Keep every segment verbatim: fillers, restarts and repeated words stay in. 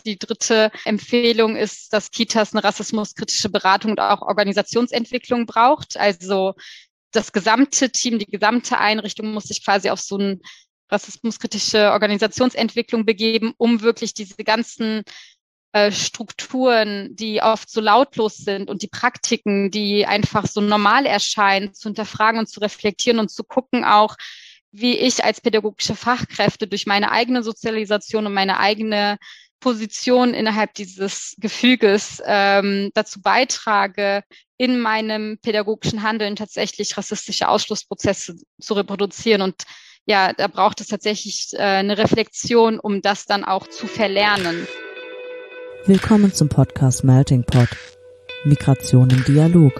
Die dritte Empfehlung ist, dass Kitas eine rassismuskritische Beratung und auch Organisationsentwicklung braucht. Also das gesamte Team, die gesamte Einrichtung muss sich quasi auf so eine rassismuskritische Organisationsentwicklung begeben, um wirklich diese ganzen äh, Strukturen, die oft so lautlos sind und die Praktiken, die einfach so normal erscheinen, zu hinterfragen und zu reflektieren und zu gucken auch, wie ich als pädagogische Fachkräfte durch meine eigene Sozialisation und meine eigene Position innerhalb dieses Gefüges ähm, dazu beitrage, in meinem pädagogischen Handeln tatsächlich rassistische Ausschlussprozesse zu reproduzieren. Und ja, da braucht es tatsächlich äh, eine Reflexion, um das dann auch zu verlernen. Willkommen zum Podcast Melting Pot. Migration im Dialog.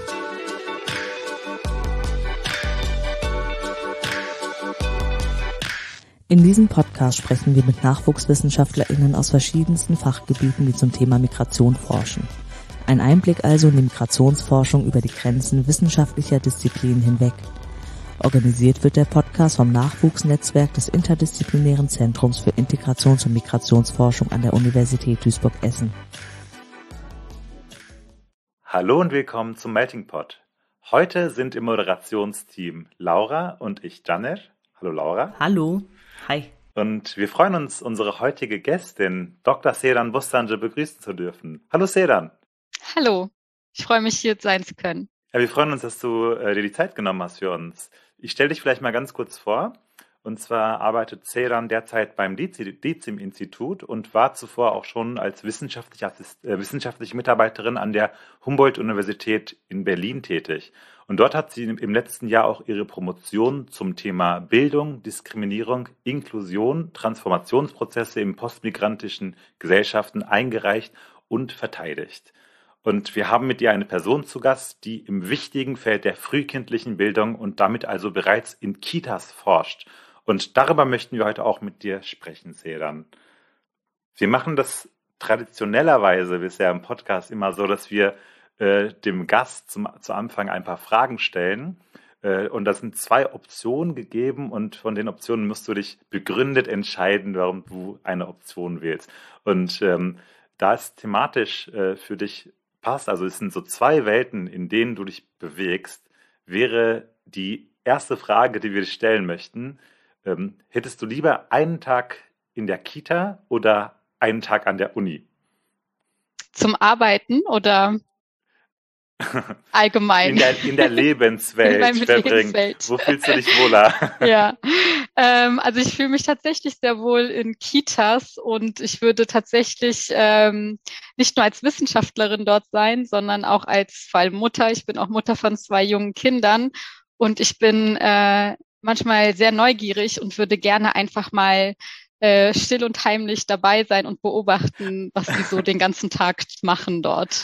In diesem Podcast sprechen wir mit NachwuchswissenschaftlerInnen aus verschiedensten Fachgebieten, die zum Thema Migration forschen. Ein Einblick also in die Migrationsforschung über die Grenzen wissenschaftlicher Disziplinen hinweg. Organisiert wird der Podcast vom Nachwuchsnetzwerk des Interdisziplinären Zentrums für Integrations- und Migrationsforschung an der Universität Duisburg-Essen. Hallo und willkommen zum Melting Pot. Heute sind im Moderationsteam Laura und ich, Janer. Hallo Laura. Hallo. Hi. Und wir freuen uns, unsere heutige Gästin, Doktor Seyran Bostancı, begrüßen zu dürfen. Hallo Seyran. Hallo, ich freue mich, hier sein zu können. Ja, wir freuen uns, dass du äh, dir die Zeit genommen hast für uns. Ich stelle dich vielleicht mal ganz kurz vor. Und zwar arbeitet Seyran derzeit beim DICIM-Institut und war zuvor auch schon als wissenschaftliche, Assist- äh, wissenschaftliche Mitarbeiterin an der Humboldt-Universität in Berlin tätig. Und dort hat sie im letzten Jahr auch ihre Promotion zum Thema Bildung, Diskriminierung, Inklusion, Transformationsprozesse in postmigrantischen Gesellschaften eingereicht und verteidigt. Und wir haben mit ihr eine Person zu Gast, die im wichtigen Feld der frühkindlichen Bildung und damit also bereits in Kitas forscht. Und darüber möchten wir heute auch mit dir sprechen, Seyran. Wir machen das traditionellerweise bisher im Podcast immer so, dass wir äh, dem Gast zum, zu Anfang ein paar Fragen stellen. Äh, und da sind zwei Optionen gegeben und von den Optionen musst du dich begründet entscheiden, warum du eine Option wählst. Und ähm, da es thematisch äh, für dich passt, also es sind so zwei Welten, in denen du dich bewegst, wäre die erste Frage, die wir dir stellen möchten, ähm, hättest du lieber einen Tag in der Kita oder einen Tag an der Uni? Zum Arbeiten oder allgemein? In der, in der Lebenswelt in verbringen. Lebenswelt. Wo fühlst du dich wohler? Ja, ähm, also ich fühle mich tatsächlich sehr wohl in Kitas und ich würde tatsächlich ähm, nicht nur als Wissenschaftlerin dort sein, sondern auch als vor allem Mutter. Ich bin auch Mutter von zwei jungen Kindern und ich bin äh, manchmal sehr neugierig und würde gerne einfach mal äh, still und heimlich dabei sein und beobachten, was sie so den ganzen Tag machen dort.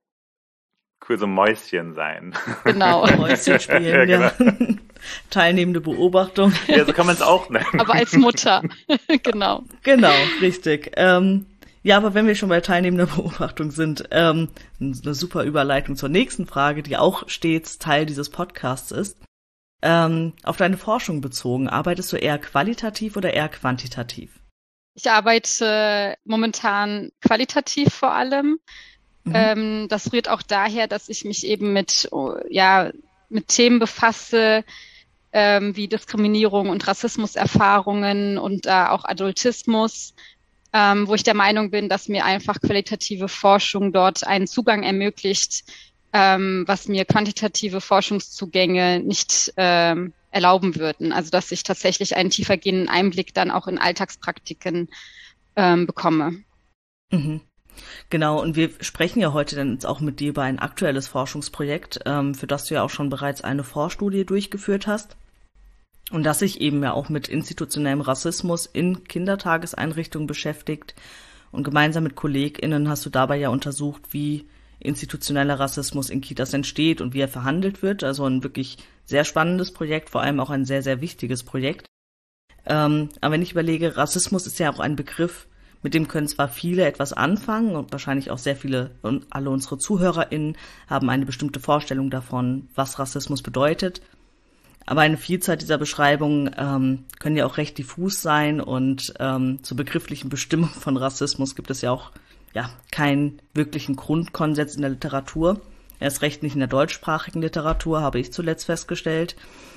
Cool, so Mäuschen sein. Genau. Mäuschen spielen, ja. Genau. Teilnehmende Beobachtung. Ja, so kann man es auch nennen. Aber als Mutter, genau. Genau, richtig. Ähm, ja, aber wenn wir schon bei teilnehmender Beobachtung sind, ähm, eine super Überleitung zur nächsten Frage, die auch stets Teil dieses Podcasts ist. Ähm, auf deine Forschung bezogen, arbeitest du eher qualitativ oder eher quantitativ? Ich arbeite momentan qualitativ vor allem. Mhm. Ähm, das rührt auch daher, dass ich mich eben mit, ja, mit Themen befasse, ähm, wie Diskriminierung und Rassismuserfahrungen und äh, auch Adultismus, ähm, wo ich der Meinung bin, dass mir einfach qualitative Forschung dort einen Zugang ermöglicht, ähm, was mir quantitative Forschungszugänge nicht ähm, erlauben würden. Also dass ich tatsächlich einen tiefergehenden Einblick dann auch in Alltagspraktiken ähm, bekomme. Mhm. Genau, und wir sprechen ja heute dann jetzt auch mit dir über ein aktuelles Forschungsprojekt, ähm, für das du ja auch schon bereits eine Vorstudie durchgeführt hast und das sich eben ja auch mit institutionellem Rassismus in Kindertageseinrichtungen beschäftigt. Und gemeinsam mit KollegInnen hast du dabei ja untersucht, wie institutioneller Rassismus in Kitas entsteht und wie er verhandelt wird. Also ein wirklich sehr spannendes Projekt, vor allem auch ein sehr, sehr wichtiges Projekt. Ähm, aber wenn ich überlege, Rassismus ist ja auch ein Begriff, mit dem können zwar viele etwas anfangen und wahrscheinlich auch sehr viele und alle unsere ZuhörerInnen haben eine bestimmte Vorstellung davon, was Rassismus bedeutet. Aber eine Vielzahl dieser Beschreibungen ähm, können ja auch recht diffus sein und ähm, zur begrifflichen Bestimmung von Rassismus gibt es ja auch ja keinen wirklichen Grundkonsens in der Literatur. Erst recht nicht in der deutschsprachigen Literatur, habe ich zuletzt festgestellt.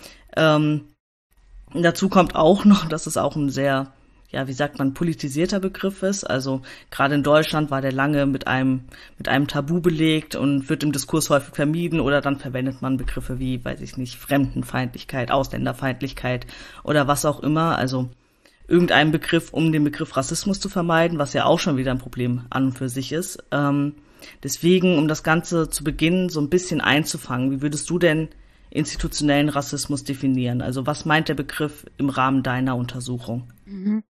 Ähm, dazu kommt auch noch, dass es auch ein sehr, ja, wie sagt man, politisierter Begriff ist. Also gerade in Deutschland war der lange mit einem mit einem Tabu belegt und wird im Diskurs häufig vermieden oder dann verwendet man Begriffe wie, weiß ich nicht, Fremdenfeindlichkeit, Ausländerfeindlichkeit oder was auch immer. Also irgendeinen Begriff, um den Begriff Rassismus zu vermeiden, was ja auch schon wieder ein Problem an und für sich ist. Ähm, deswegen, um das Ganze zu Beginn so ein bisschen einzufangen, wie würdest du denn institutionellen Rassismus definieren? Also was meint der Begriff im Rahmen deiner Untersuchung? Mhm.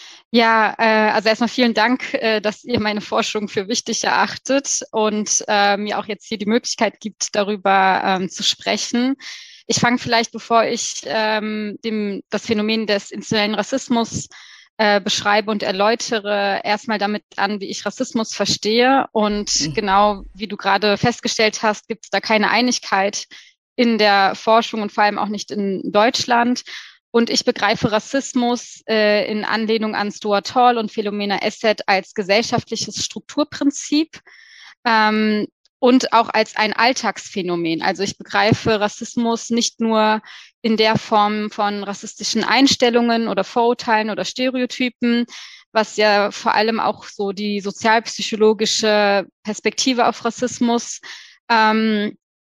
Ja, äh, also erstmal vielen Dank, äh, dass ihr meine Forschung für wichtig erachtet und äh, mir auch jetzt hier die Möglichkeit gibt, darüber ähm, zu sprechen. Ich fange vielleicht, bevor ich ähm, dem, das Phänomen des institutionellen Rassismus äh, beschreibe und erläutere, erstmal damit an, wie ich Rassismus verstehe. Und mhm. genau wie du gerade festgestellt hast, gibt es da keine Einigkeit in der Forschung und vor allem auch nicht in Deutschland. Und ich begreife Rassismus äh, in Anlehnung an Stuart Hall und Philomena Esset als gesellschaftliches Strukturprinzip ähm, und auch als ein Alltagsphänomen. Also ich begreife Rassismus nicht nur in der Form von rassistischen Einstellungen oder Vorurteilen oder Stereotypen, was ja vor allem auch so die sozialpsychologische Perspektive auf Rassismus ähm,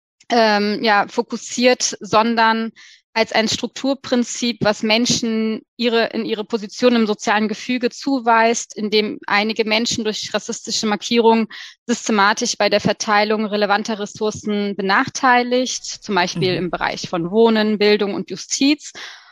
ähm, ja, fokussiert, sondern als ein Strukturprinzip, was Menschen ihre, in ihre Position im sozialen Gefüge zuweist, indem einige Menschen durch rassistische Markierungen systematisch bei der Verteilung relevanter Ressourcen benachteiligt, zum Beispiel mhm. im Bereich von Wohnen, Bildung und Justiz.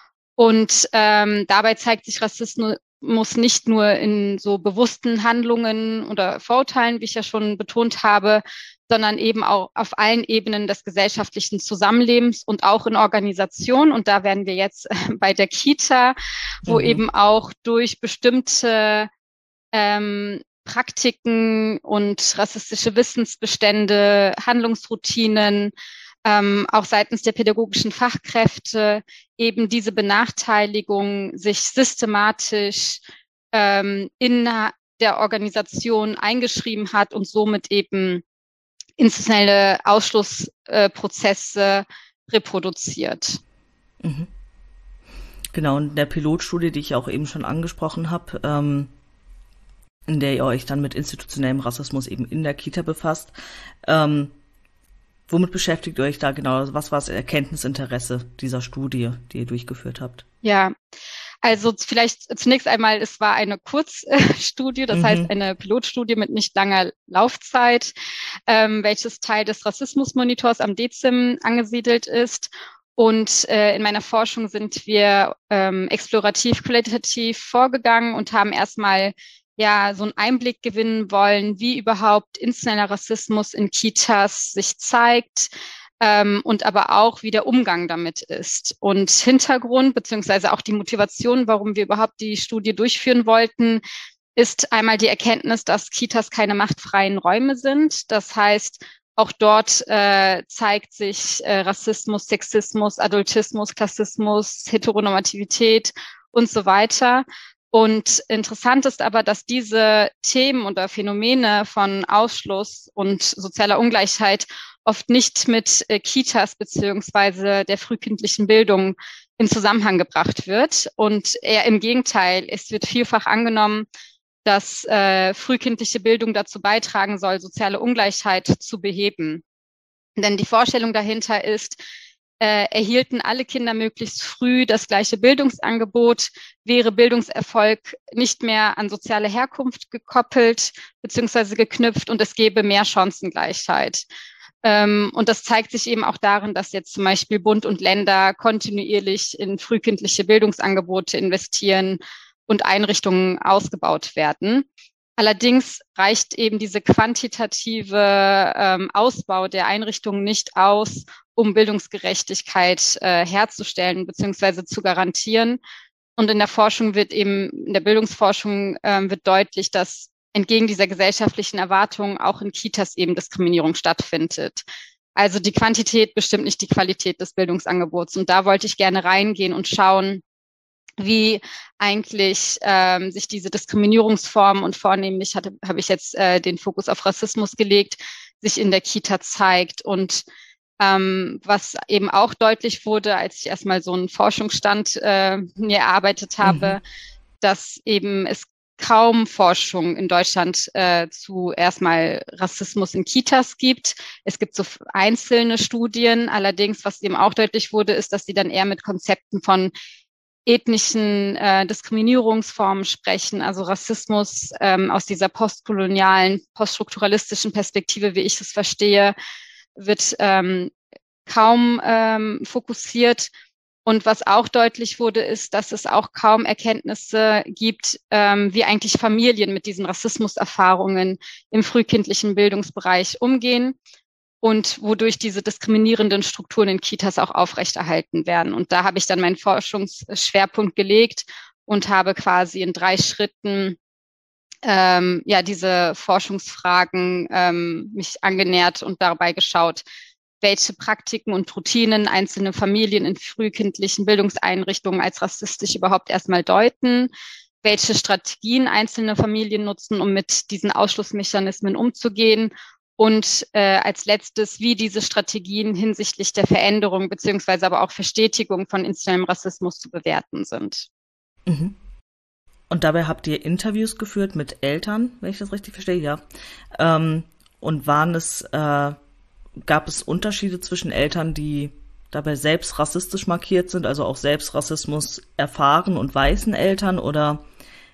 Und ähm, dabei zeigt sich Rassismus nicht nur in so bewussten Handlungen oder Vorurteilen, wie ich ja schon betont habe, sondern eben auch auf allen Ebenen des gesellschaftlichen Zusammenlebens und auch in Organisationen. Und da wären wir jetzt bei der Kita, wo mhm. eben auch durch bestimmte ähm, Praktiken und rassistische Wissensbestände, Handlungsroutinen, ähm, auch seitens der pädagogischen Fachkräfte eben diese Benachteiligung sich systematisch ähm, in der Organisation eingeschrieben hat und somit eben institutionelle Ausschlussprozesse äh, reproduziert. Mhm. Genau, in der Pilotstudie, die ich auch eben schon angesprochen habe, ähm, in der ihr euch dann mit institutionellem Rassismus eben in der Kita befasst, ähm, womit beschäftigt ihr euch da genau? Was war das Erkenntnisinteresse dieser Studie, die ihr durchgeführt habt? Ja, also vielleicht zunächst einmal, es war eine Kurzstudie, das mhm. heißt eine Pilotstudie mit nicht langer Laufzeit, ähm, welches Teil des Rassismusmonitors am D Z I M angesiedelt ist. Und äh, in meiner Forschung sind wir ähm, explorativ-qualitativ vorgegangen und haben erstmal ja so einen Einblick gewinnen wollen, wie überhaupt institutioneller Rassismus in Kitas sich zeigt, ähm, und aber auch, wie der Umgang damit ist. Und Hintergrund beziehungsweise auch die Motivation, warum wir überhaupt die Studie durchführen wollten, ist einmal die Erkenntnis, dass Kitas keine machtfreien Räume sind. Das heißt, auch dort äh, zeigt sich äh, Rassismus, Sexismus, Adultismus, Klassismus, Heteronormativität und so weiter. Und interessant ist aber, dass diese Themen oder Phänomene von Ausschluss und sozialer Ungleichheit oft nicht mit äh, Kitas beziehungsweise der frühkindlichen Bildung in Zusammenhang gebracht wird. Und eher im Gegenteil, es wird vielfach angenommen, dass äh, frühkindliche Bildung dazu beitragen soll, soziale Ungleichheit zu beheben. Denn die Vorstellung dahinter ist, äh, erhielten alle Kinder möglichst früh das gleiche Bildungsangebot, wäre Bildungserfolg nicht mehr an soziale Herkunft gekoppelt bzw. geknüpft und es gäbe mehr Chancengleichheit. Ähm, und das zeigt sich eben auch darin, dass jetzt zum Beispiel Bund und Länder kontinuierlich in frühkindliche Bildungsangebote investieren und Einrichtungen ausgebaut werden. Allerdings reicht eben diese quantitative ähm, Ausbau der Einrichtungen nicht aus, um Bildungsgerechtigkeit äh, herzustellen bzw. zu garantieren. Und in der Forschung wird eben, in der Bildungsforschung ähm, wird deutlich, dass entgegen dieser gesellschaftlichen Erwartungen auch in Kitas eben Diskriminierung stattfindet. Also die Quantität bestimmt nicht die Qualität des Bildungsangebots. Und da wollte ich gerne reingehen und schauen, wie eigentlich ähm, sich diese Diskriminierungsformen, und vornehmlich hatte, habe ich jetzt äh, den Fokus auf Rassismus gelegt, sich in der Kita zeigt. Und ähm, was eben auch deutlich wurde, als ich erstmal so einen Forschungsstand äh, mir erarbeitet habe, mhm. dass eben es kaum Forschung in Deutschland äh, zu erstmal Rassismus in Kitas gibt. Es gibt so einzelne Studien, allerdings, was eben auch deutlich wurde, ist, dass sie dann eher mit Konzepten von ethnischen äh, Diskriminierungsformen sprechen, also Rassismus ähm, aus dieser postkolonialen, poststrukturalistischen Perspektive, wie ich es verstehe, wird ähm, kaum ähm, fokussiert. Und was auch deutlich wurde, ist, dass es auch kaum Erkenntnisse gibt, ähm, wie eigentlich Familien mit diesen Rassismuserfahrungen im frühkindlichen Bildungsbereich umgehen und wodurch diese diskriminierenden Strukturen in Kitas auch aufrechterhalten werden. Und da habe ich dann meinen Forschungsschwerpunkt gelegt und habe quasi in drei Schritten ähm, ja diese Forschungsfragen ähm, mich angenähert und dabei geschaut, welche Praktiken und Routinen einzelne Familien in frühkindlichen Bildungseinrichtungen als rassistisch überhaupt erstmal deuten, welche Strategien einzelne Familien nutzen, um mit diesen Ausschlussmechanismen umzugehen und äh, als letztes, wie diese Strategien hinsichtlich der Veränderung beziehungsweise aber auch Verstetigung von institutionellem Rassismus zu bewerten sind. Mhm. Und dabei habt ihr Interviews geführt mit Eltern, wenn ich das richtig verstehe, ja. Ähm, und waren es äh, Gab es Unterschiede zwischen Eltern, die dabei selbst rassistisch markiert sind, also auch selbst Rassismus erfahren, und weißen Eltern, oder,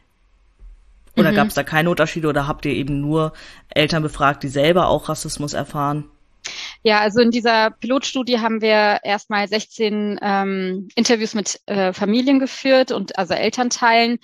oder mhm. gab es da keine Unterschiede, oder habt ihr eben nur Eltern befragt, die selber auch Rassismus erfahren? Ja, also in dieser Pilotstudie haben wir erstmal sechzehn ähm, Interviews mit äh, Familien geführt und also Elternteilen.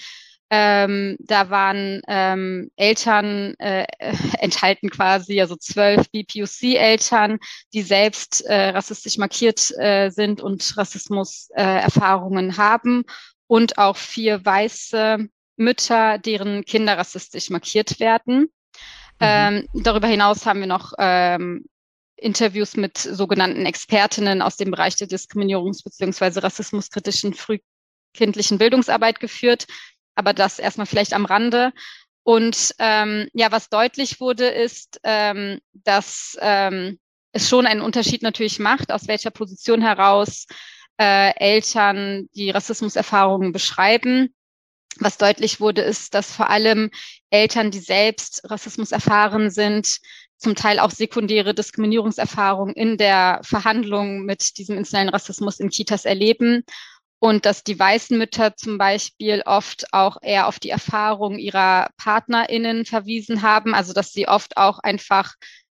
Ähm, da waren ähm, Eltern äh, enthalten quasi, also zwölf B P O C-Eltern, die selbst äh, rassistisch markiert äh, sind und Rassismus-Erfahrungen äh, haben, und auch vier weiße Mütter, deren Kinder rassistisch markiert werden. Mhm. Ähm, darüber hinaus haben wir noch ähm, Interviews mit sogenannten Expertinnen aus dem Bereich der Diskriminierungs- bzw. rassismuskritischen frühkindlichen Bildungsarbeit geführt. Aber das erstmal vielleicht am Rande. Und ähm, ja, was deutlich wurde, ist, ähm, dass ähm, es schon einen Unterschied natürlich macht, aus welcher Position heraus äh, Eltern die Rassismuserfahrungen beschreiben. Was deutlich wurde, ist, dass vor allem Eltern, die selbst Rassismus erfahren sind, zum Teil auch sekundäre Diskriminierungserfahrungen in der Verhandlung mit diesem institutionellen Rassismus in Kitas erleben. Und dass die weißen Mütter zum Beispiel oft auch eher auf die Erfahrung ihrer PartnerInnen verwiesen haben, also dass sie oft auch einfach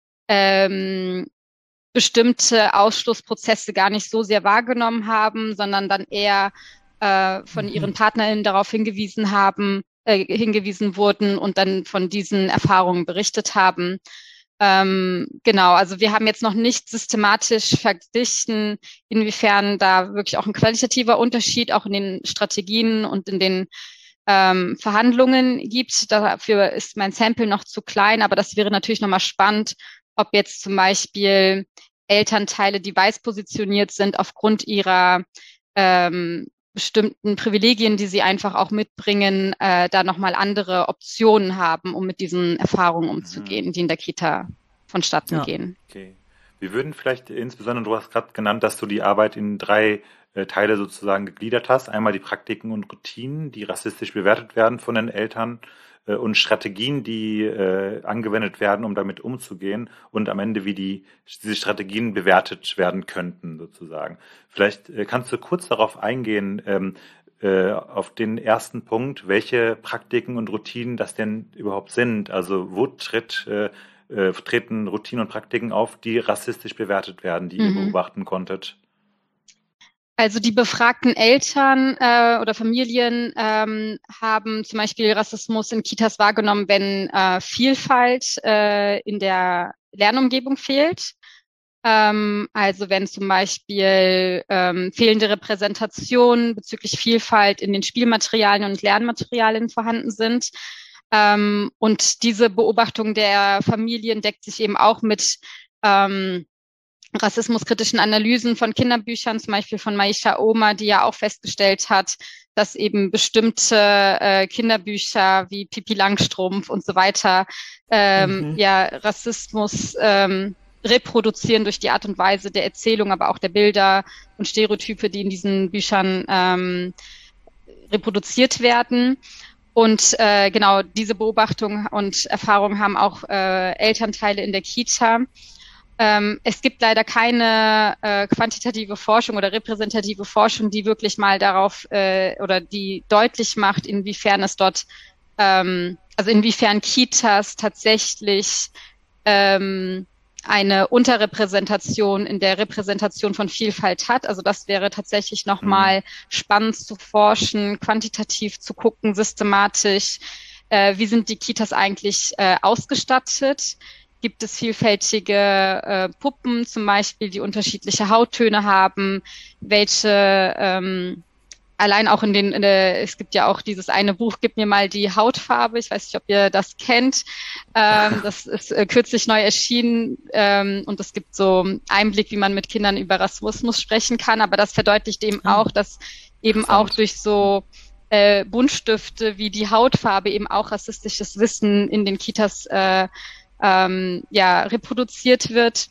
ähm, bestimmte Ausschlussprozesse gar nicht so sehr wahrgenommen haben, sondern dann eher äh, von mhm. ihren PartnerInnen darauf hingewiesen haben, äh, hingewiesen wurden und dann von diesen Erfahrungen berichtet haben. Ähm, genau, also wir haben jetzt noch nicht systematisch verglichen, inwiefern da wirklich auch ein qualitativer Unterschied auch in den Strategien und in den ähm, Verhandlungen gibt. Dafür ist mein Sample noch zu klein, aber das wäre natürlich nochmal spannend, ob jetzt zum Beispiel Elternteile, die weiß positioniert sind, aufgrund ihrer ähm, bestimmten Privilegien, die sie einfach auch mitbringen, äh, da nochmal andere Optionen haben, um mit diesen Erfahrungen umzugehen, mhm. die in der Kita vonstatten ja. gehen. Okay. Wir würden vielleicht insbesondere, du hast gerade genannt, dass du die Arbeit in drei äh, Teile sozusagen gegliedert hast. Einmal die Praktiken und Routinen, die rassistisch bewertet werden von den Eltern, äh, und Strategien, die äh, angewendet werden, um damit umzugehen, und am Ende, wie die diese Strategien bewertet werden könnten, sozusagen. Vielleicht äh, kannst du kurz darauf eingehen, ähm, äh, auf den ersten Punkt, welche Praktiken und Routinen das denn überhaupt sind. Also wo tritt, äh, äh, treten Routinen und Praktiken auf, die rassistisch bewertet werden, die mhm. ihr beobachten konntet? Also die befragten Eltern äh, oder Familien ähm, haben zum Beispiel Rassismus in Kitas wahrgenommen, wenn äh, Vielfalt äh, in der Lernumgebung fehlt. Ähm, also wenn zum Beispiel ähm, fehlende Repräsentation bezüglich Vielfalt in den Spielmaterialien und Lernmaterialien vorhanden sind. Ähm, und diese Beobachtung der Familien deckt sich eben auch mit ähm, rassismuskritischen Analysen von Kinderbüchern, zum Beispiel von Maisha Oma, die ja auch festgestellt hat, dass eben bestimmte äh, Kinderbücher wie Pippi Langstrumpf und so weiter ähm, mhm. ja Rassismus ähm, reproduzieren durch die Art und Weise der Erzählung, aber auch der Bilder und Stereotype, die in diesen Büchern ähm, reproduziert werden. Und äh, genau diese Beobachtung und Erfahrung haben auch äh, Elternteile in der Kita. Ähm, es gibt leider keine äh, quantitative Forschung oder repräsentative Forschung, die wirklich mal darauf äh, oder die deutlich macht, inwiefern es dort, ähm, also inwiefern Kitas tatsächlich ähm, eine Unterrepräsentation in der Repräsentation von Vielfalt hat. Also das wäre tatsächlich nochmal mhm. spannend zu forschen, quantitativ zu gucken, systematisch, äh, wie sind die Kitas eigentlich äh, ausgestattet? Gibt es vielfältige äh, Puppen zum Beispiel, die unterschiedliche Hauttöne haben? Welche, ähm, allein auch in den, in der, es gibt ja auch dieses eine Buch, Gib mir mal die Hautfarbe. Ich weiß nicht, ob ihr das kennt. Ähm, das ist äh, kürzlich neu erschienen ähm, und es gibt so Einblick, wie man mit Kindern über Rassismus sprechen kann. Aber das verdeutlicht eben auch, dass eben auch durch so äh, Buntstifte wie die Hautfarbe eben auch rassistisches Wissen in den Kitas äh, Ähm, ja, reproduziert wird.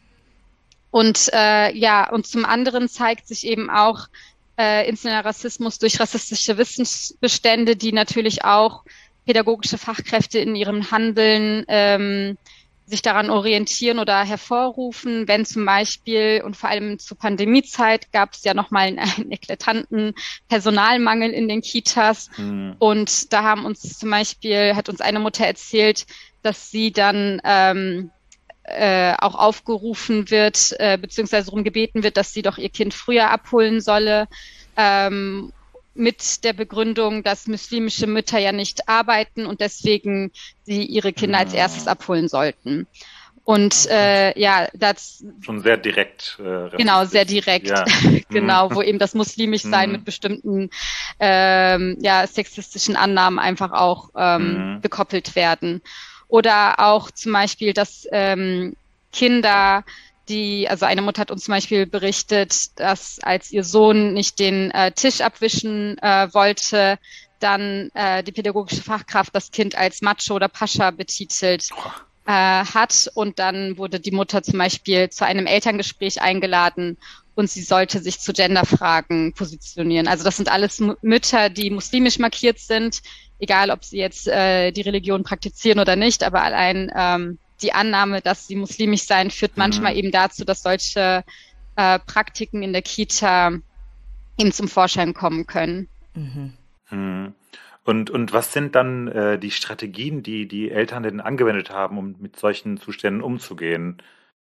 Und äh, ja, und zum anderen zeigt sich eben auch äh, institutioneller Rassismus durch rassistische Wissensbestände, die natürlich auch pädagogische Fachkräfte in ihrem Handeln ähm, sich daran orientieren oder hervorrufen, wenn zum Beispiel, und vor allem zur Pandemiezeit gab es ja nochmal einen, einen eklatanten Personalmangel in den Kitas. Mhm. Und da haben uns zum Beispiel, hat uns eine Mutter erzählt, dass sie dann ähm, äh, auch aufgerufen wird, äh, beziehungsweise darum gebeten wird, dass sie doch ihr Kind früher abholen solle, ähm, mit der Begründung, dass muslimische Mütter ja nicht arbeiten und deswegen sie ihre Kinder als erstes abholen sollten. Und äh, ja, das schon sehr direkt. Äh, genau, sehr direkt. Ja. Genau, wo eben das muslimisch sein mit bestimmten ähm, ja sexistischen Annahmen einfach auch ähm, mhm. gekoppelt werden. Oder auch zum Beispiel, dass ähm, Kinder, die, also eine Mutter hat uns zum Beispiel berichtet, dass als ihr Sohn nicht den äh, Tisch abwischen äh, wollte, dann äh, die pädagogische Fachkraft das Kind als Macho oder Pascha betitelt äh, hat. Und dann wurde die Mutter zum Beispiel zu einem Elterngespräch eingeladen und sie sollte sich zu Genderfragen positionieren. Also das sind alles M- Mütter, die muslimisch markiert sind, egal ob sie jetzt äh, die Religion praktizieren oder nicht, aber allein ähm, die Annahme, dass sie muslimisch sein, führt mhm. manchmal eben dazu, dass solche äh, Praktiken in der Kita eben zum Vorschein kommen können. Mhm. Mhm. Und, und was sind dann äh, die Strategien, die die Eltern denn angewendet haben, um mit solchen Zuständen umzugehen?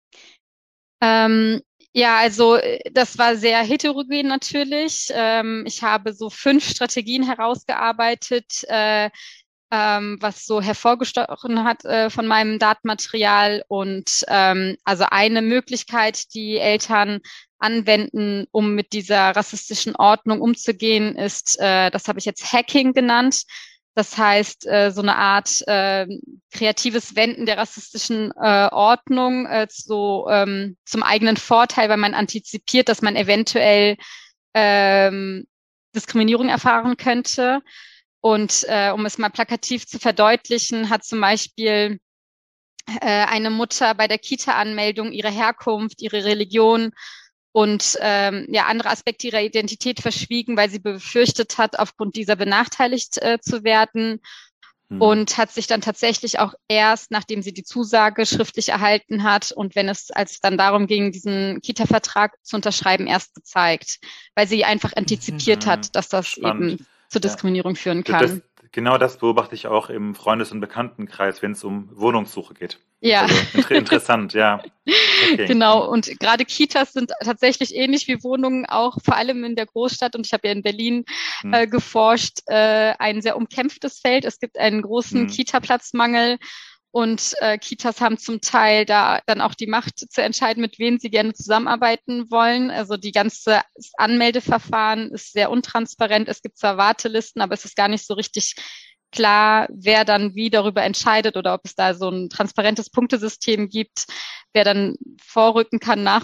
Ähm, Ja, also das war sehr heterogen natürlich. Ähm, ich habe so fünf Strategien herausgearbeitet, äh, ähm, was so hervorgestochen hat äh, von meinem Datenmaterial. Und ähm, also eine Möglichkeit, die Eltern anwenden, um mit dieser rassistischen Ordnung umzugehen, ist, äh, das habe ich jetzt Hacking genannt. Das heißt, äh, so eine Art äh, kreatives Wenden der rassistischen äh, Ordnung äh, so, ähm, zum eigenen Vorteil, weil man antizipiert, dass man eventuell ähm, Diskriminierung erfahren könnte. Und äh, um es mal plakativ zu verdeutlichen, hat zum Beispiel äh, eine Mutter bei der Kita-Anmeldung ihre Herkunft, ihre Religion und ähm, ja andere Aspekte ihrer Identität verschwiegen, weil sie befürchtet hat, aufgrund dieser benachteiligt äh, zu werden hm. und hat sich dann tatsächlich auch erst, nachdem sie die Zusage schriftlich erhalten hat und wenn es als es dann darum ging, diesen Kita-Vertrag zu unterschreiben, erst gezeigt, weil sie einfach antizipiert mhm. hat, dass das Spannend. eben zur Diskriminierung ja. führen kann. Das, genau das beobachte ich auch im Freundes- und Bekanntenkreis, wenn es um Wohnungssuche geht. Ja. Also, inter- interessant, ja. Okay. Genau, und gerade Kitas sind tatsächlich ähnlich wie Wohnungen, auch vor allem in der Großstadt. Und ich habe ja in Berlin hm. äh, geforscht, äh, ein sehr umkämpftes Feld. Es gibt einen großen hm. Kita-Platzmangel. Und äh, Kitas haben zum Teil da dann auch die Macht zu entscheiden, mit wem sie gerne zusammenarbeiten wollen. Also die ganze Anmeldeverfahren ist sehr untransparent. Es gibt zwar Wartelisten, aber es ist gar nicht so richtig klar, wer dann wie darüber entscheidet oder ob es da so ein transparentes Punktesystem gibt, wer dann vorrücken kann, nachrücken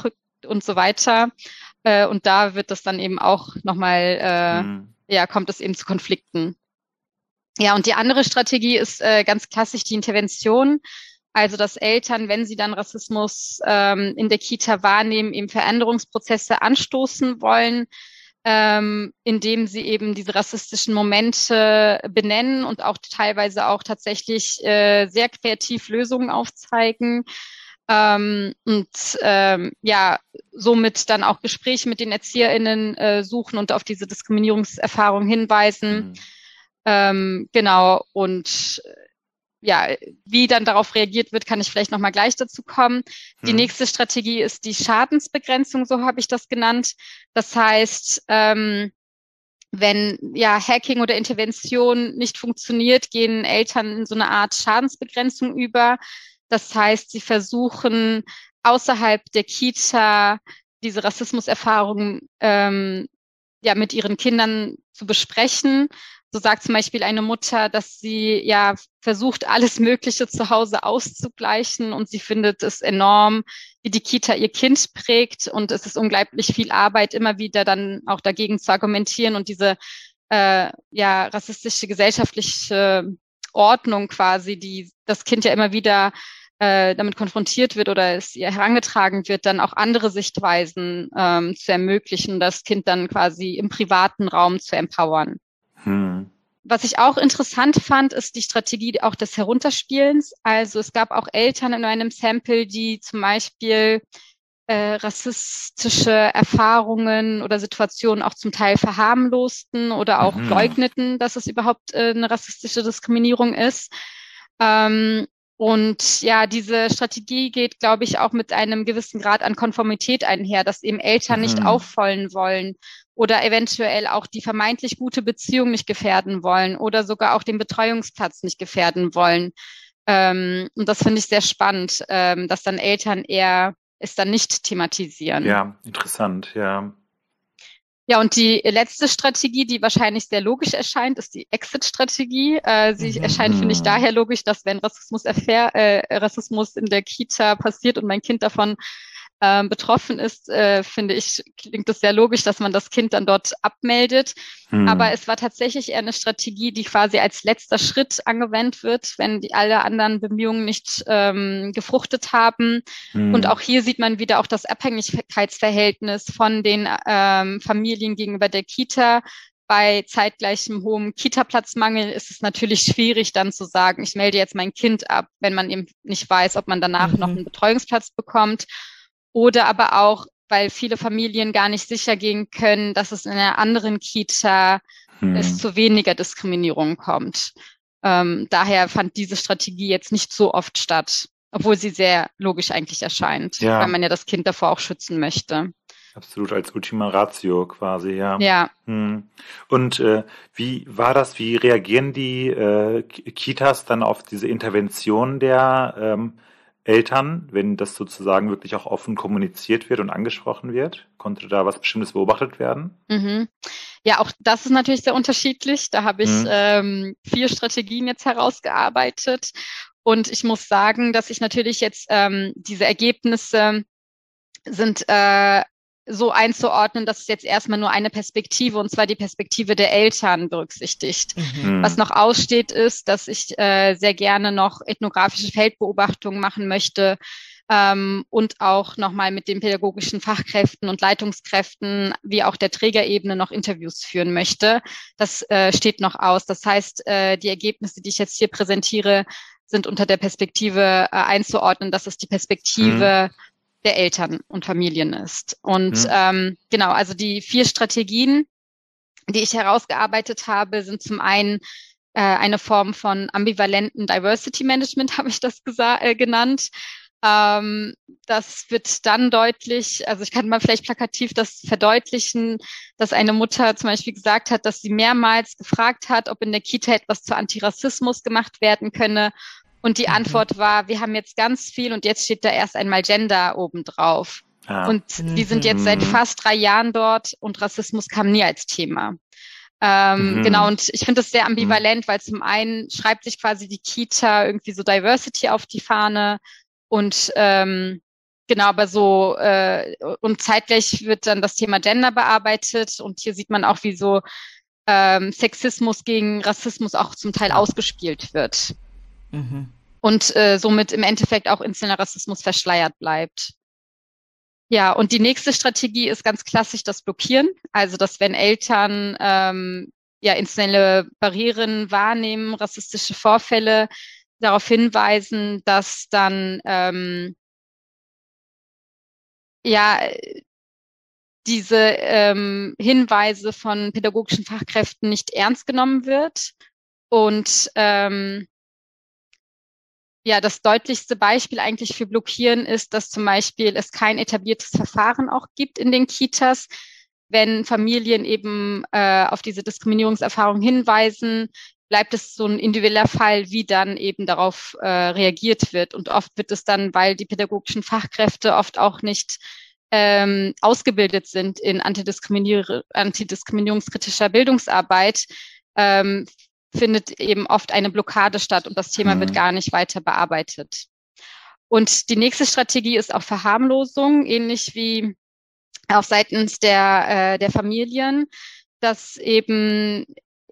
und so weiter. Äh, und da wird das dann eben auch nochmal, äh, mhm. ja, kommt es eben zu Konflikten. Ja, und die andere Strategie ist äh, ganz klassisch die Intervention. Also, dass Eltern, wenn sie dann Rassismus ähm, in der Kita wahrnehmen, eben Veränderungsprozesse anstoßen wollen, ähm, indem sie eben diese rassistischen Momente benennen und auch teilweise auch tatsächlich äh, sehr kreativ Lösungen aufzeigen. Ähm, und ähm, ja, somit dann auch Gespräche mit den ErzieherInnen äh, suchen und auf diese Diskriminierungserfahrung hinweisen. Mhm. Ähm, genau, und ja, wie dann darauf reagiert wird, kann ich vielleicht nochmal gleich dazu kommen. Die hm. nächste Strategie ist die Schadensbegrenzung, so habe ich das genannt. Das heißt, ähm, wenn ja Hacking oder Intervention nicht funktioniert, gehen Eltern in so eine Art Schadensbegrenzung über. Das heißt, sie versuchen außerhalb der Kita diese Rassismuserfahrungen ähm, ja mit ihren Kindern zu besprechen. So sagt zum Beispiel eine Mutter, dass sie ja versucht, alles Mögliche zu Hause auszugleichen und sie findet es enorm, wie die Kita ihr Kind prägt und es ist unglaublich viel Arbeit, immer wieder dann auch dagegen zu argumentieren und diese äh, ja rassistische gesellschaftliche Ordnung quasi, die das Kind ja immer wieder äh, damit konfrontiert wird oder es ihr herangetragen wird, dann auch andere Sichtweisen ähm, zu ermöglichen, das Kind dann quasi im privaten Raum zu empowern. Hm. Was ich auch interessant fand, ist die Strategie auch des Herunterspielens. Also es gab auch Eltern in einem Sample, die zum Beispiel äh, rassistische Erfahrungen oder Situationen auch zum Teil verharmlosten oder auch mhm. leugneten, dass es überhaupt äh, eine rassistische Diskriminierung ist. Ähm, und ja, diese Strategie geht, glaube ich, auch mit einem gewissen Grad an Konformität einher, dass eben Eltern mhm. nicht auffallen wollen oder eventuell auch die vermeintlich gute Beziehung nicht gefährden wollen oder sogar auch den Betreuungsplatz nicht gefährden wollen. Ähm, und das finde ich sehr spannend, ähm, dass dann Eltern eher es dann nicht thematisieren. Ja, interessant, ja. Ja, und die letzte Strategie, die wahrscheinlich sehr logisch erscheint, ist die Exit-Strategie. Äh, sie mhm. erscheint, finde ich, daher logisch, dass wenn Rassismus, erfähr, äh, Rassismus in der Kita passiert und mein Kind davon äh, betroffen ist, äh, finde ich, klingt es sehr logisch, dass man das Kind dann dort abmeldet. Mhm. Aber es war tatsächlich eher eine Strategie, die quasi als letzter Schritt angewendet wird, wenn die alle anderen Bemühungen nicht ähm, gefruchtet haben. Mhm. Und auch hier sieht man wieder auch das Abhängigkeitsverhältnis von den ähm, Familien gegenüber der Kita. Bei zeitgleichem hohem Kita-Platzmangel ist es natürlich schwierig, dann zu sagen, ich melde jetzt mein Kind ab, wenn man eben nicht weiß, ob man danach mhm. noch einen Betreuungsplatz bekommt. Oder aber auch, weil viele Familien gar nicht sicher gehen können, dass es in einer anderen Kita hm. es zu weniger Diskriminierung kommt. Ähm, daher fand diese Strategie jetzt nicht so oft statt, obwohl sie sehr logisch eigentlich erscheint, ja. weil man ja das Kind davor auch schützen möchte. Absolut, als Ultima Ratio quasi, ja. Ja. Hm. Und äh, wie war das, wie reagieren die äh, Kitas dann auf diese Intervention der ähm, Eltern, wenn das sozusagen wirklich auch offen kommuniziert wird und angesprochen wird? Konnte da was Bestimmtes beobachtet werden? Mhm. Ja, auch das ist natürlich sehr unterschiedlich. Da habe ich mhm. ähm, vier Strategien jetzt herausgearbeitet. Und ich muss sagen, dass ich natürlich jetzt ähm, diese Ergebnisse sind äh, so einzuordnen, dass es jetzt erstmal nur eine Perspektive, und zwar die Perspektive der Eltern berücksichtigt. Mhm. Was noch aussteht, ist, dass ich äh, sehr gerne noch ethnografische Feldbeobachtungen machen möchte ähm, und auch nochmal mit den pädagogischen Fachkräften und Leitungskräften wie auch der Trägerebene noch Interviews führen möchte. Das äh, steht noch aus. Das heißt, äh, die Ergebnisse, die ich jetzt hier präsentiere, sind unter der Perspektive äh, einzuordnen. Das ist die Perspektive mhm. der Eltern und Familien ist. Und mhm. ähm, genau, also die vier Strategien, die ich herausgearbeitet habe, sind zum einen äh, eine Form von ambivalenten Diversity Management, habe ich das gesa- äh, genannt. Ähm, das wird dann deutlich, also ich kann mal vielleicht plakativ das verdeutlichen, dass eine Mutter zum Beispiel gesagt hat, dass sie mehrmals gefragt hat, ob in der Kita etwas zu Antirassismus gemacht werden könne. Und die mhm. Antwort war, wir haben jetzt ganz viel und jetzt steht da erst einmal Gender obendrauf. Ah. Und mhm. wir sind jetzt seit fast drei Jahren dort und Rassismus kam nie als Thema. Ähm, mhm. Genau, und ich finde das sehr ambivalent, mhm. weil zum einen schreibt sich quasi die Kita irgendwie so Diversity auf die Fahne und ähm, genau, aber so, äh, und zeitgleich wird dann das Thema Gender bearbeitet und hier sieht man auch, wie so ähm, Sexismus gegen Rassismus auch zum Teil Ja. ausgespielt wird. Mhm. Und äh, somit im Endeffekt auch institutioneller Rassismus verschleiert bleibt. Ja, und die nächste Strategie ist ganz klassisch das Blockieren. Also, dass wenn Eltern ähm, ja institutionelle Barrieren wahrnehmen, rassistische Vorfälle, darauf hinweisen, dass dann ähm, ja diese ähm, Hinweise von pädagogischen Fachkräften nicht ernst genommen wird. Und ähm, ja, das deutlichste Beispiel eigentlich für Blockieren ist, dass zum Beispiel es kein etabliertes Verfahren auch gibt in den Kitas, wenn Familien eben äh, auf diese Diskriminierungserfahrung hinweisen, bleibt es so ein individueller Fall, wie dann eben darauf äh, reagiert wird. Und oft wird es dann, weil die pädagogischen Fachkräfte oft auch nicht ähm, ausgebildet sind in Antidiskriminier- antidiskriminierungskritischer Bildungsarbeit, ähm, findet eben oft eine Blockade statt und das Thema mhm. wird gar nicht weiter bearbeitet. Und die nächste Strategie ist auch Verharmlosung, ähnlich wie auch seitens der, äh, der Familien, dass eben,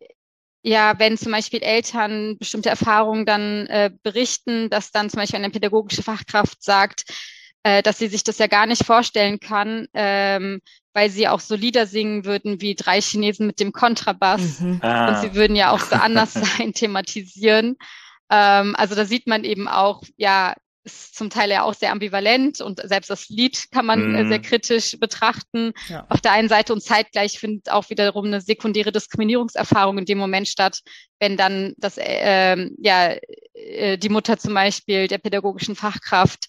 ja, wenn zum Beispiel Eltern bestimmte Erfahrungen dann äh, berichten, dass dann zum Beispiel eine pädagogische Fachkraft sagt, äh, dass sie sich das ja gar nicht vorstellen kann, ähm, weil sie auch so Lieder singen würden wie drei Chinesen mit dem Kontrabass mhm. ah. und sie würden ja auch so anders sein, thematisieren. Ähm, also da sieht man eben auch, ja, ist zum Teil ja auch sehr ambivalent und selbst das Lied kann man mm. äh, sehr kritisch betrachten. Ja. Auf der einen Seite und zeitgleich findet auch wiederum eine sekundäre Diskriminierungserfahrung in dem Moment statt, wenn dann das, äh, ja, äh, die Mutter zum Beispiel der pädagogischen Fachkraft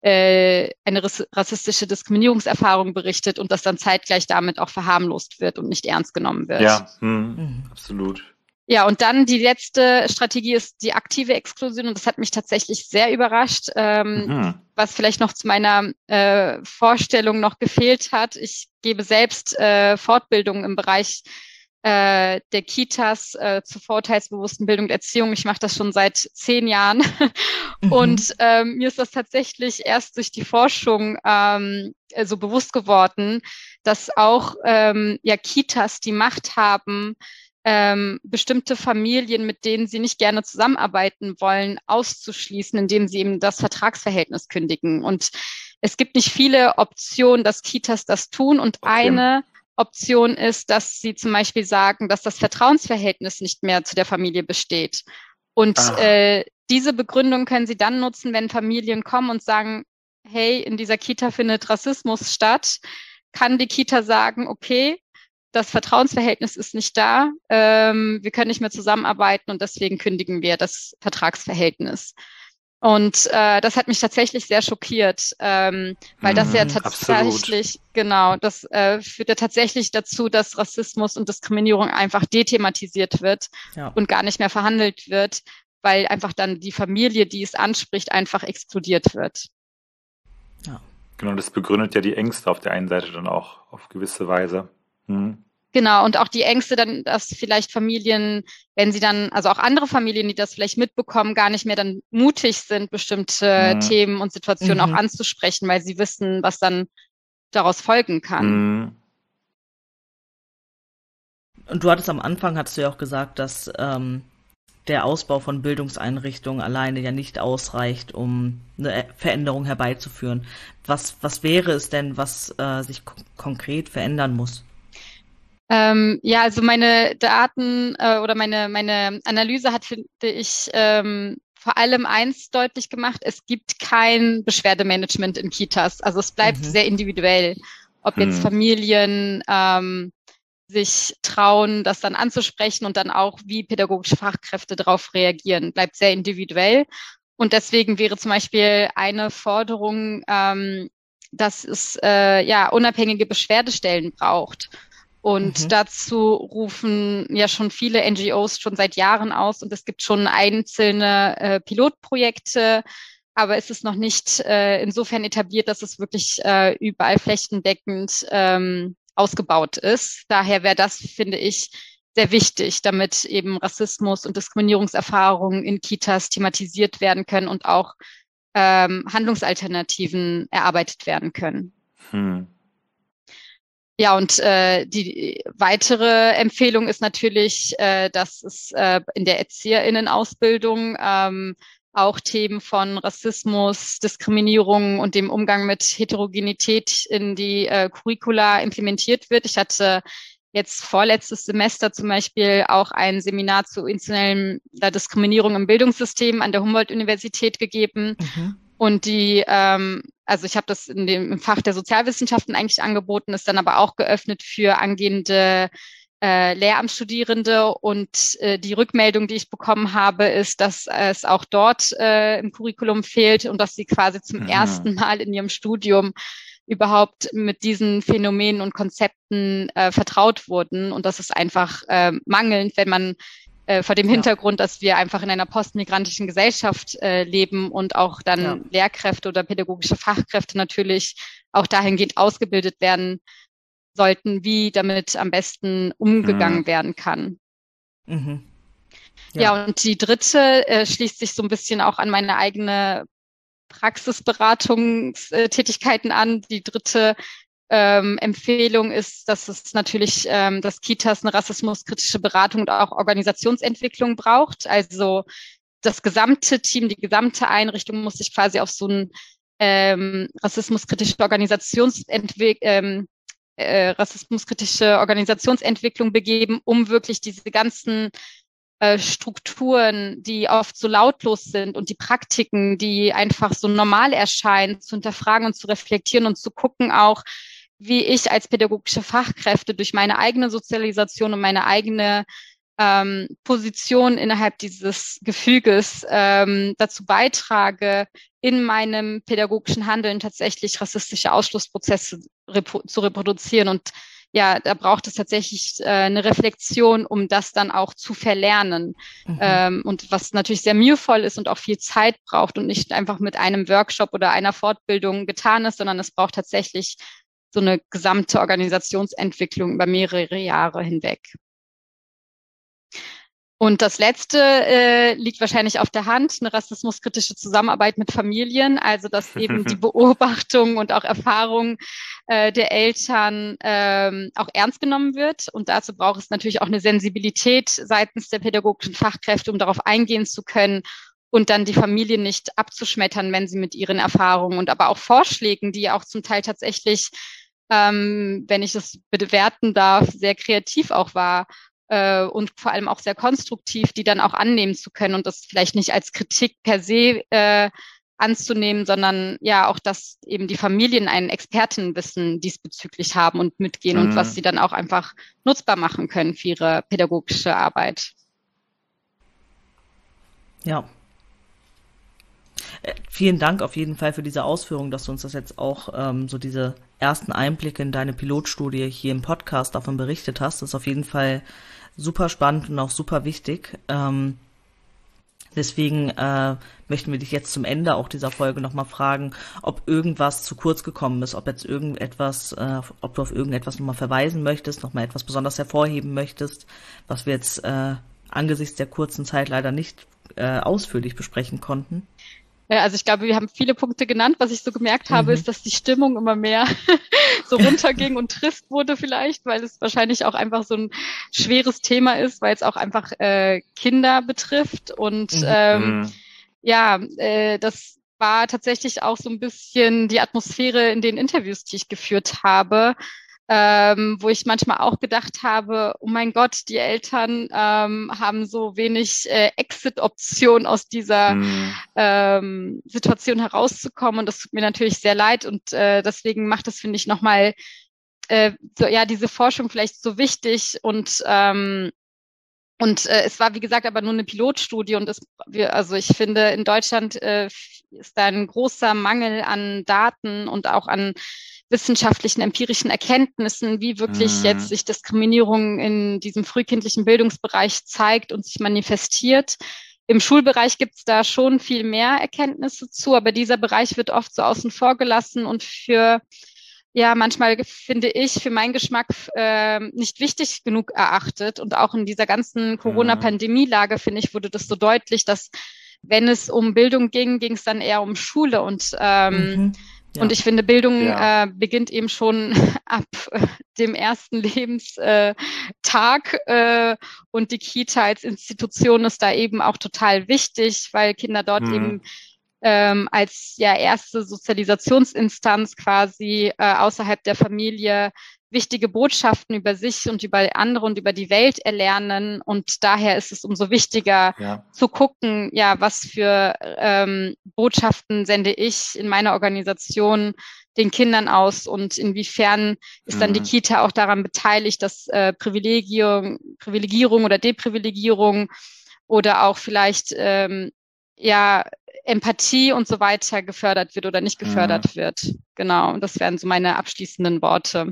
äh, eine rassistische Diskriminierungserfahrung berichtet und das dann zeitgleich damit auch verharmlost wird und nicht ernst genommen wird. Ja, hm, mhm. absolut. Ja, und dann die letzte Strategie ist die aktive Exklusion und das hat mich tatsächlich sehr überrascht, ähm, mhm. was vielleicht noch zu meiner äh, Vorstellung noch gefehlt hat. Ich gebe selbst äh, Fortbildungen im Bereich äh, der Kitas äh, zur vorurteilsbewussten Bildung und Erziehung. Ich mache das schon seit zehn Jahren mhm. und ähm, mir ist das tatsächlich erst durch die Forschung ähm, so bewusst geworden, dass auch ähm, ja Kitas die Macht haben, Ähm, bestimmte Familien, mit denen sie nicht gerne zusammenarbeiten wollen, auszuschließen, indem sie eben das Vertragsverhältnis kündigen. Und es gibt nicht viele Optionen, dass Kitas das tun. Und okay. eine Option ist, dass sie zum Beispiel sagen, dass das Vertrauensverhältnis nicht mehr zu der Familie besteht. Und äh, diese Begründung können sie dann nutzen, wenn Familien kommen und sagen, hey, in dieser Kita findet Rassismus statt, kann die Kita sagen, okay, das Vertrauensverhältnis ist nicht da, ähm, wir können nicht mehr zusammenarbeiten und deswegen kündigen wir das Vertragsverhältnis. Und äh, das hat mich tatsächlich sehr schockiert, ähm, weil das ja tatsächlich, absolut. genau, das äh, führt ja tatsächlich dazu, dass Rassismus und Diskriminierung einfach dethematisiert wird ja. und gar nicht mehr verhandelt wird, weil einfach dann die Familie, die es anspricht, einfach exkludiert wird. Ja. Genau, das begründet ja die Ängste auf der einen Seite dann auch auf gewisse Weise. Hm. Genau, und auch die Ängste dann, dass vielleicht Familien, wenn sie dann, also auch andere Familien, die das vielleicht mitbekommen, gar nicht mehr dann mutig sind, bestimmte mhm. Themen und Situationen mhm. auch anzusprechen, weil sie wissen, was dann daraus folgen kann. Mhm. Und du hattest am Anfang, hattest du ja auch gesagt, dass ähm, der Ausbau von Bildungseinrichtungen alleine ja nicht ausreicht, um eine Veränderung herbeizuführen. Was, was wäre es denn, was äh, sich k- konkret verändern muss? Ähm, ja, also meine Daten äh, oder meine meine Analyse hat, finde ich, ähm, vor allem eins deutlich gemacht: Es gibt kein Beschwerdemanagement in Kitas. Also es bleibt mhm. sehr individuell, ob mhm. jetzt Familien ähm, sich trauen, das dann anzusprechen und dann auch, wie pädagogische Fachkräfte darauf reagieren, bleibt sehr individuell. Und deswegen wäre zum Beispiel eine Forderung, ähm, dass es äh, ja unabhängige Beschwerdestellen braucht. Und mhm. dazu rufen ja schon viele N G Os schon seit Jahren aus und es gibt schon einzelne äh, Pilotprojekte, aber es ist noch nicht äh, insofern etabliert, dass es wirklich äh, überall flächendeckend ähm, ausgebaut ist. Daher wäre das, finde ich, sehr wichtig, damit eben Rassismus und Diskriminierungserfahrungen in Kitas thematisiert werden können und auch ähm, Handlungsalternativen erarbeitet werden können. Hm. Ja, und äh, die weitere Empfehlung ist natürlich, äh, dass es äh, in der ErzieherInnen-Ausbildung ähm, auch Themen von Rassismus, Diskriminierung und dem Umgang mit Heterogenität in die äh, Curricula implementiert wird. Ich hatte jetzt vorletztes Semester zum Beispiel auch ein Seminar zu institutioneller Diskriminierung im Bildungssystem an der Humboldt-Universität gegeben. Mhm. Und die, ähm, also ich habe das in dem, im Fach der Sozialwissenschaften eigentlich angeboten, ist dann aber auch geöffnet für angehende äh, Lehramtsstudierende. Und äh, die Rückmeldung, die ich bekommen habe, ist, dass es auch dort äh, im Curriculum fehlt und dass sie quasi zum mhm. ersten Mal in ihrem Studium überhaupt mit diesen Phänomenen und Konzepten äh, vertraut wurden. Und das ist einfach äh, mangelnd, wenn man äh, vor dem Hintergrund, ja. dass wir einfach in einer postmigrantischen Gesellschaft äh, leben und auch dann ja. Lehrkräfte oder pädagogische Fachkräfte natürlich auch dahingehend ausgebildet werden sollten, wie damit am besten umgegangen mhm. werden kann. Mhm. Ja. ja, und die dritte äh, schließt sich so ein bisschen auch an meine eigene Praxisberatungstätigkeiten an. Die dritte ähm, Empfehlung ist, dass es natürlich, ähm, dass Kitas eine rassismuskritische Beratung und auch Organisationsentwicklung braucht. Also das gesamte Team, die gesamte Einrichtung muss sich quasi auf so ein ähm, rassismuskritische Organisationsentwicklung ähm, äh, rassismuskritische Organisationsentwicklung begeben, um wirklich diese ganzen äh, Strukturen, die oft so lautlos sind und die Praktiken, die einfach so normal erscheinen, zu hinterfragen und zu reflektieren und zu gucken auch, wie ich als pädagogische Fachkräfte durch meine eigene Sozialisation und meine eigene ähm, Position innerhalb dieses Gefüges ähm, dazu beitrage, in meinem pädagogischen Handeln tatsächlich rassistische Ausschlussprozesse repo- zu reproduzieren. Und ja, da braucht es tatsächlich äh, eine Reflexion, um das dann auch zu verlernen. Mhm. Ähm, und was natürlich sehr mühevoll ist und auch viel Zeit braucht und nicht einfach mit einem Workshop oder einer Fortbildung getan ist, sondern es braucht tatsächlich so eine gesamte Organisationsentwicklung über mehrere Jahre hinweg. Und das Letzte äh, liegt wahrscheinlich auf der Hand, eine rassismuskritische Zusammenarbeit mit Familien, also dass eben die Beobachtung und auch Erfahrung äh, der Eltern ähm, auch ernst genommen wird. Und dazu braucht es natürlich auch eine Sensibilität seitens der pädagogischen Fachkräfte, um darauf eingehen zu können und dann die Familien nicht abzuschmettern, wenn sie mit ihren Erfahrungen und aber auch Vorschlägen, die auch zum Teil tatsächlich, ähm, wenn ich das bewerten darf, sehr kreativ auch war, und vor allem auch sehr konstruktiv, die dann auch annehmen zu können und das vielleicht nicht als Kritik per se äh, anzunehmen, sondern ja auch, dass eben die Familien ein Expertenwissen diesbezüglich haben und mitgehen mhm. und was sie dann auch einfach nutzbar machen können für ihre pädagogische Arbeit. Ja. Äh, vielen Dank auf jeden Fall für diese Ausführung, dass du uns das jetzt auch ähm, so diese ersten Einblicke in deine Pilotstudie hier im Podcast davon berichtet hast. Das ist auf jeden Fall super spannend und auch super wichtig. Ähm, deswegen äh, möchten wir dich jetzt zum Ende auch dieser Folge nochmal fragen, ob irgendwas zu kurz gekommen ist, ob jetzt irgendetwas, äh, ob du auf irgendetwas nochmal verweisen möchtest, nochmal etwas besonders hervorheben möchtest, was wir jetzt äh, angesichts der kurzen Zeit leider nicht äh, ausführlich besprechen konnten. Ja, also ich glaube, wir haben viele Punkte genannt. Was ich so gemerkt habe, mhm. ist, dass die Stimmung immer mehr so runterging und trist wurde vielleicht, weil es wahrscheinlich auch einfach so ein schweres Thema ist, weil es auch einfach äh, Kinder betrifft. Und mhm. ähm, ja, äh, das war tatsächlich auch so ein bisschen die Atmosphäre in den Interviews, die ich geführt habe. Ähm, wo ich manchmal auch gedacht habe, oh mein Gott, die Eltern ähm, haben so wenig äh, Exit-Option aus dieser mhm. ähm, Situation herauszukommen und das tut mir natürlich sehr leid und äh, deswegen macht das, finde ich, nochmal äh, so, ja, diese Forschung vielleicht so wichtig und ähm, und äh, es war, wie gesagt, aber nur eine Pilotstudie und es, wir, also ich finde, in Deutschland äh, ist da ein großer Mangel an Daten und auch an wissenschaftlichen, empirischen Erkenntnissen, wie wirklich mhm. jetzt sich Diskriminierung in diesem frühkindlichen Bildungsbereich zeigt und sich manifestiert. Im Schulbereich gibt es da schon viel mehr Erkenntnisse zu, aber dieser Bereich wird oft so außen vor gelassen und für, ja, manchmal finde ich, für meinen Geschmack äh, nicht wichtig genug erachtet. Und auch in dieser ganzen Corona-Pandemie-Lage, finde ich, wurde das so deutlich, dass wenn es um Bildung ging, ging es dann eher um Schule und ähm, mhm. Ja. Und ich finde, Bildung ja. äh, beginnt eben schon ab äh, dem ersten Lebenstag äh, und die Kita als Institution ist da eben auch total wichtig, weil Kinder dort mhm. eben ähm, als ja erste Sozialisationsinstanz quasi äh, außerhalb der Familie wichtige Botschaften über sich und über andere und über die Welt erlernen. Und daher ist es umso wichtiger ja. zu gucken, ja, was für ähm, Botschaften sende ich in meiner Organisation den Kindern aus und inwiefern ist mhm. dann die Kita auch daran beteiligt, dass äh, Privilegierung, Privilegierung oder Deprivilegierung oder auch vielleicht ähm, ja Empathie und so weiter gefördert wird oder nicht gefördert mhm. wird. Genau, und das wären so meine abschließenden Worte.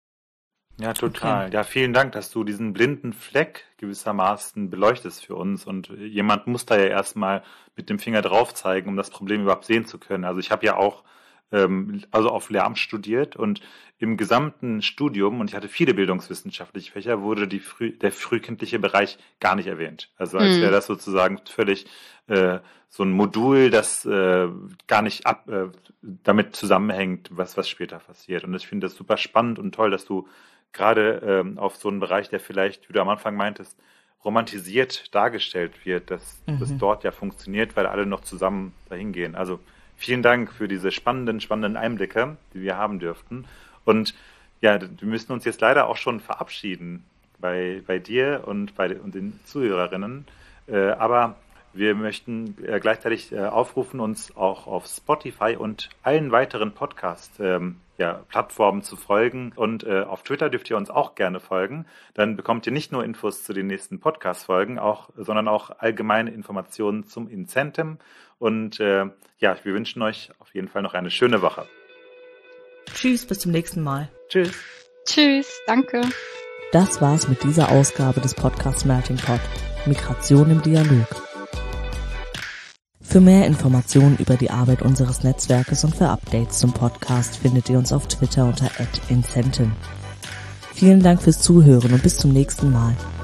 Ja, total. Okay. Ja, vielen Dank, dass du diesen blinden Fleck gewissermaßen beleuchtest für uns. Und jemand muss da ja erstmal mit dem Finger drauf zeigen, um das Problem überhaupt sehen zu können. Also ich habe ja auch ähm, also auf Lehramt studiert und im gesamten Studium, und ich hatte viele bildungswissenschaftliche Fächer, wurde die früh, der frühkindliche Bereich gar nicht erwähnt. Also als mhm. wäre das sozusagen völlig äh, so ein Modul, das äh, gar nicht ab, äh, damit zusammenhängt, was, was später passiert. Und ich finde das super spannend und toll, dass du gerade ähm, auf so einen Bereich, der vielleicht, wie du am Anfang meintest, romantisiert dargestellt wird, dass mhm. das dort ja funktioniert, weil alle noch zusammen dahin gehen. Also vielen Dank für diese spannenden, spannenden Einblicke, die wir haben dürften. Und ja, wir müssen uns jetzt leider auch schon verabschieden bei, bei dir und bei und den Zuhörerinnen. Äh, aber wir möchten äh, gleichzeitig äh, aufrufen, uns auch auf Spotify und allen weiteren Podcast ähm, ja, Plattformen zu folgen. Und äh, auf Twitter dürft ihr uns auch gerne folgen. Dann bekommt ihr nicht nur Infos zu den nächsten Podcast-Folgen, auch, sondern auch allgemeine Informationen zum Incentum. Und äh, ja, wir wünschen euch auf jeden Fall noch eine schöne Woche. Tschüss, bis zum nächsten Mal. Tschüss. Tschüss, danke. Das war's mit dieser Ausgabe des Podcasts Melting Pot. Migration im Dialog. Für mehr Informationen über die Arbeit unseres Netzwerkes und für Updates zum Podcast findet ihr uns auf Twitter unter at incentum. Vielen Dank fürs Zuhören und bis zum nächsten Mal.